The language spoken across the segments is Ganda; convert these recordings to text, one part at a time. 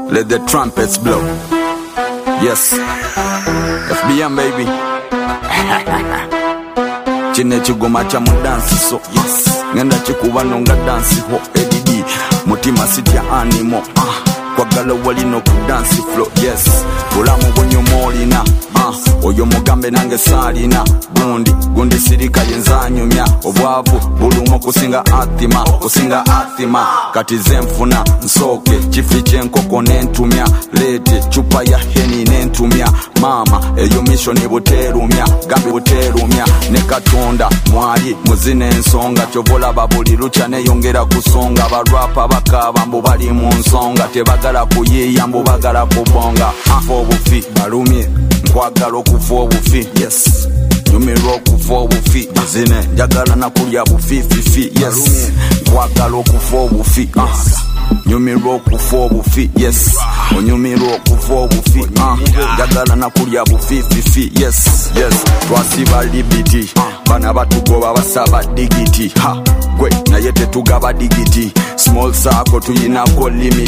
Let the trumpets blow. Yes, FBM baby. Chine chigoma cha mudansi so yes. Ngenda chikuba nonga dansi ho edidi. Mutima city ya animo kwa gala wali no kudansi flow yes. Bulamu bonyo molina oyo mugambe nange salina gundi sirika yenzanyumya obwavu bulumo kusinga atima kati zemfuna nsoke chifiche nkoko nentumya lete chupa ya heni nentumya mama eyo mission buterumya gambe buterumya ne katonda mwali muzine ensonga chobola babuli lucha ne yongera kusonga barapa bakaba mbo bali mu nsonga tebagala kuyiya mbo bagala kubonga obufi balumye nkwagala okuva obufi yes nyumirwa okuva obufi zine njagala nakulya bufififi yes nkwagala okuva obufi nyumirwa okuva obufi yes onyumirwa okuva obufi njagala nakulya bufififi yes twasiba libiti bana batugoba basaba digiti gwe naye tetugaba digiti small circle tuyinako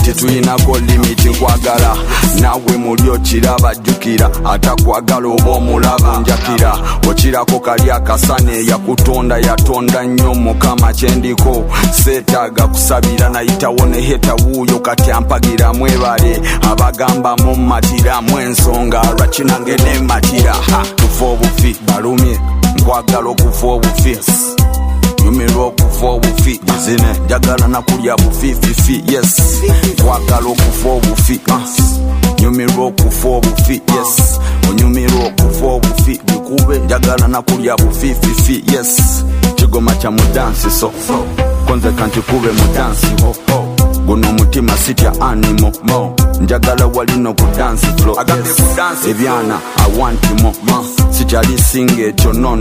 limit nkwagala nawe mulyo kiraba jukira atakwagala oba omulaba njakira okirako kali akasane yakutonda yatonda nnyo mukama kyendiko seetaga kusabira nayitawo ne heta wuuyo kati ampagira mwebale abagamba mu matira mwensonga lwakinange ne matira tufa obufi balumye nkwagala okufa obufi nyumirwa okufa obufi zine njagala nakulya bufififi yes nkwagala okufa obufi nyumirwa okufa obufi yes onyumirwa okufa obufi bikube njagala nakulya bufififi yes kigoma kya mudansi so konze kankikube mudansi guno mutima sitya animo njagala wali no kudansi flow ebyana I want more sikyali singe ekyo no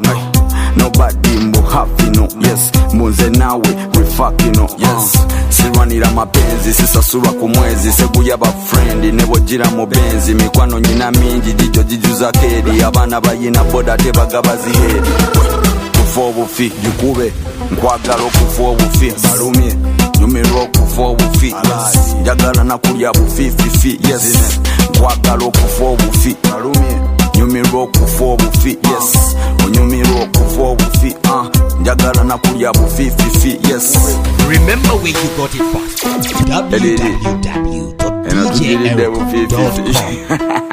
nobody mbu happy no yes munze nawe we fucking no yes sirwanira mapenzi sisasurwa ku mwezi seguyaba friend nebogira mu benzi mikwano nyina mingi jijo jijuza kedi abana bayina boda tebagaba zihedi kufa obufi jukube nkwagala okufa obufi balumye nyumirwa okufa obufi njagala nakulya bufififi yes nkwagala okufa obufi balumye nyumirwa okufa obufi yes onyumirwa okufa obufi njagala nakulya bufififi yes. Remember where you got it first. www.djeric.com